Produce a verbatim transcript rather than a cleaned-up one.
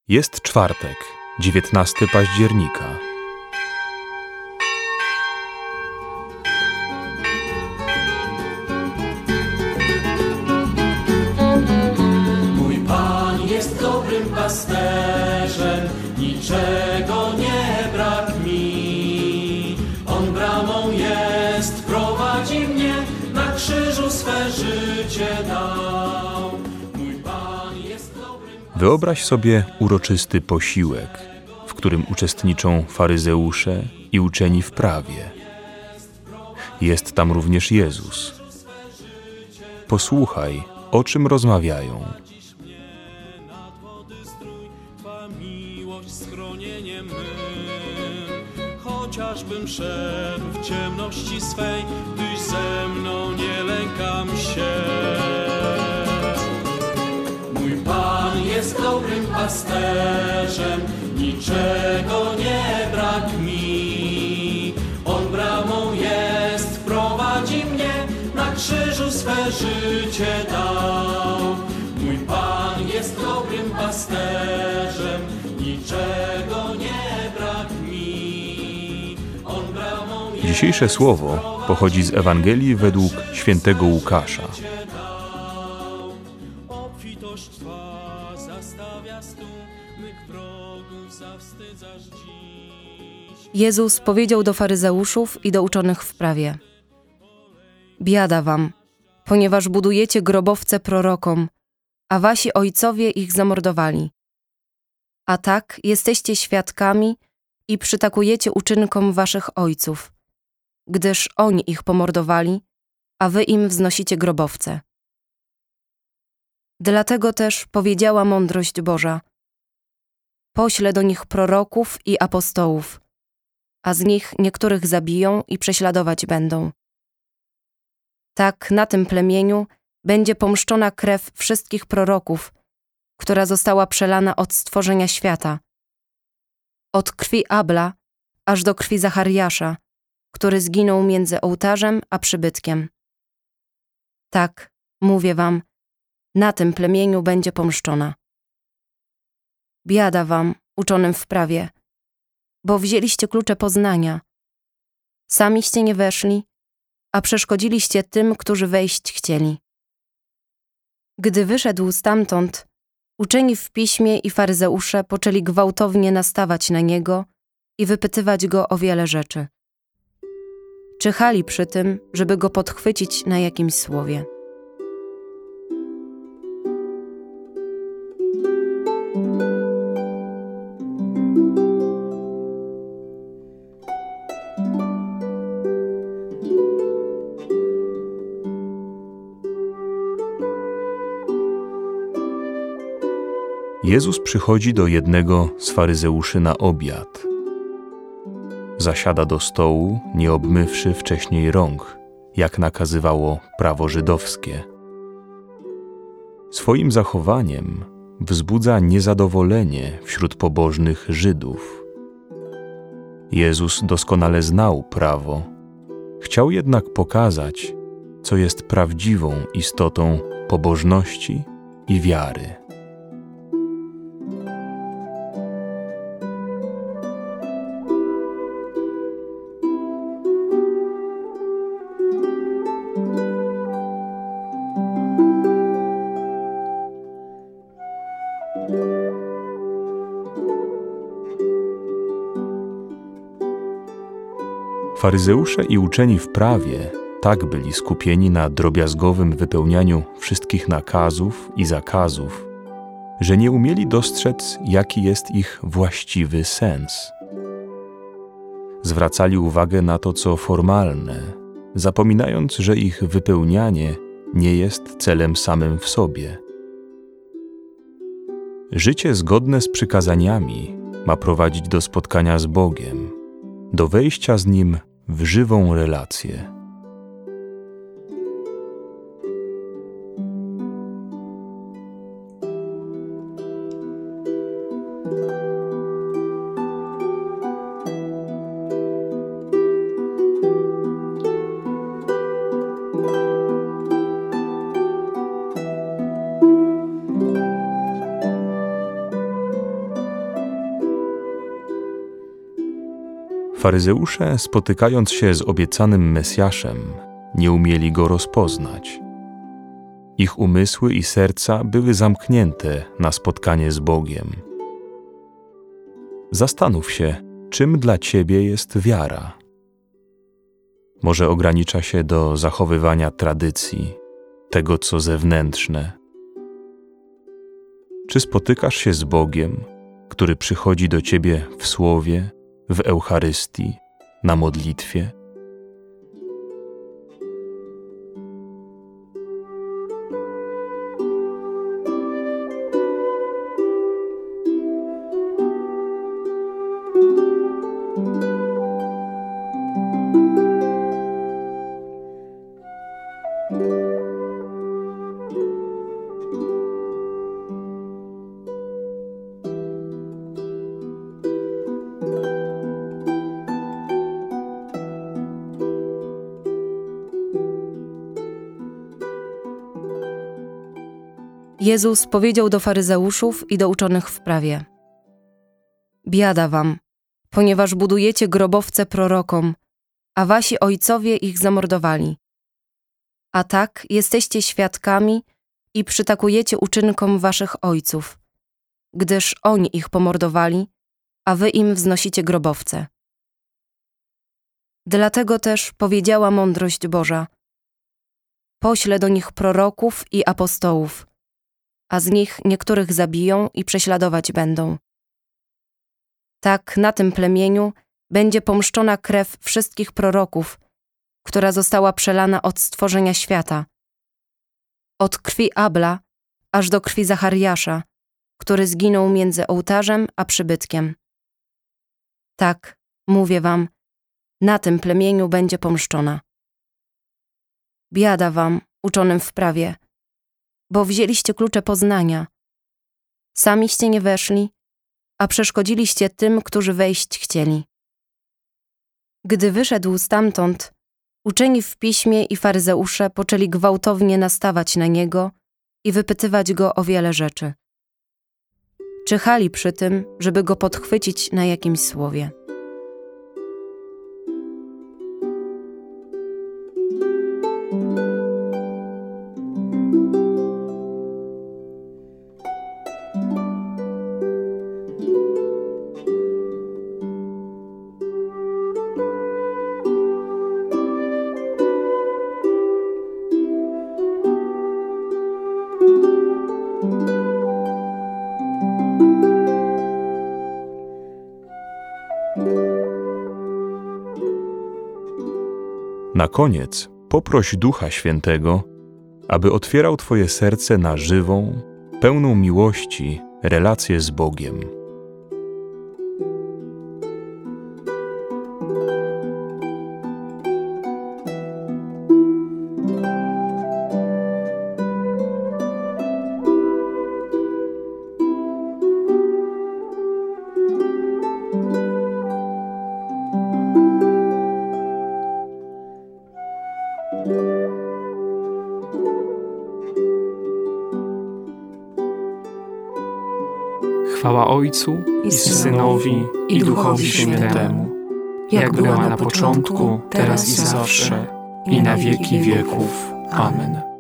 Jest czwartek, dziewiętnastego października. Mój Pan jest dobrym pasterzem, niczego nie brak mi. On bramą jest, prowadzi mnie, na krzyżu swe życie dał. Mój Pan jest dobrym pasterzem. Wyobraź sobie uroczysty posiłek, w którym uczestniczą faryzeusze i uczeni w prawie. Jest tam również Jezus. Posłuchaj, o czym rozmawiają. Twa miłość schronieniem mym. Chociażbym szedł w ciemności swej, Tyś ze mną, nie lękam się. Mój Pan jest dobrym pasterzem, niczego nie brak mi. On bramą jest, prowadzi mnie, na krzyżu swe życie dał. Mój Pan jest dobrym pasterzem, niczego nie brak mi. On bramą jest, Dzisiejsze słowo pochodzi z Ewangelii według świętego Łukasza. obfitość Twa zastawia stół, mych wrogów zawstydzasz dziś. Jezus powiedział do faryzeuszów i do uczonych w prawie: Biada wam, ponieważ budujecie grobowce prorokom, a wasi ojcowie ich zamordowali. A tak jesteście świadkami i przytakujecie uczynkom waszych ojców, gdyż oni ich pomordowali, a wy im wznosicie grobowce. Dlatego też powiedziała mądrość Boża: Poślę do nich proroków i apostołów, a z nich niektórych zabiją i prześladować będą. Tak na tym plemieniu będzie pomszczona krew wszystkich proroków, która została przelana od stworzenia świata, od krwi Abla aż do krwi Zachariasza, który zginął między ołtarzem a przybytkiem. Tak, mówię wam, na tym plemieniu będzie pomszczona. Biada wam, uczonym w prawie, bo wzięliście klucze poznania. Samiście nie weszli, a przeszkodziliście tym, którzy wejść chcieli. Gdy wyszedł stamtąd, uczeni w piśmie i faryzeusze poczęli gwałtownie nastawać na niego i wypytywać go o wiele rzeczy. Czyhali przy tym, żeby go podchwycić na jakimś słowie. Jezus przychodzi do jednego z faryzeuszy na obiad. Zasiada do stołu, nie obmywszy wcześniej rąk, jak nakazywało prawo żydowskie. Swoim zachowaniem wzbudza niezadowolenie wśród pobożnych Żydów. Jezus doskonale znał prawo, chciał jednak pokazać, co jest prawdziwą istotą pobożności i wiary. Faryzeusze i uczeni w prawie tak byli skupieni na drobiazgowym wypełnianiu wszystkich nakazów i zakazów, że nie umieli dostrzec, jaki jest ich właściwy sens. Zwracali uwagę na to, co formalne, zapominając, że ich wypełnianie nie jest celem samym w sobie. Życie zgodne z przykazaniami ma prowadzić do spotkania z Bogiem, do wejścia z Nim w żywą relację. Faryzeusze, spotykając się z obiecanym Mesjaszem, nie umieli go rozpoznać. Ich umysły i serca były zamknięte na spotkanie z Bogiem. Zastanów się, czym dla ciebie jest wiara. Może ogranicza się do zachowywania tradycji, tego co zewnętrzne. Czy spotykasz się z Bogiem, który przychodzi do ciebie w słowie, w Eucharystii, na modlitwie? Jezus powiedział do faryzeuszów i do uczonych w prawie: Biada wam, ponieważ budujecie grobowce prorokom, a wasi ojcowie ich zamordowali. A tak jesteście świadkami i przytakujecie uczynkom waszych ojców, gdyż oni ich pomordowali, a wy im wznosicie grobowce. Dlatego też powiedziała mądrość Boża: Poślę do nich proroków i apostołów, a z nich niektórych zabiją i prześladować będą. Tak na tym plemieniu będzie pomszczona krew wszystkich proroków, która została przelana od stworzenia świata, od krwi Abla aż do krwi Zachariasza, który zginął między ołtarzem a przybytkiem. Tak, mówię wam, na tym plemieniu będzie pomszczona. Biada wam, uczonym w prawie, bo wzięliście klucze poznania. Samiście nie weszli, a przeszkodziliście tym, którzy wejść chcieli. Gdy wyszedł stamtąd, uczeni w piśmie i faryzeusze poczęli gwałtownie nastawać na niego i wypytywać go o wiele rzeczy. Czyhali przy tym, żeby go podchwycić na jakimś słowie. Na koniec poproś Ducha Świętego, aby otwierał twoje serce na żywą, pełną miłości relację z Bogiem. Chwała Ojcu i Synowi i Duchowi Świętemu, jak była na początku, teraz i zawsze, i na wieki wieków. Amen.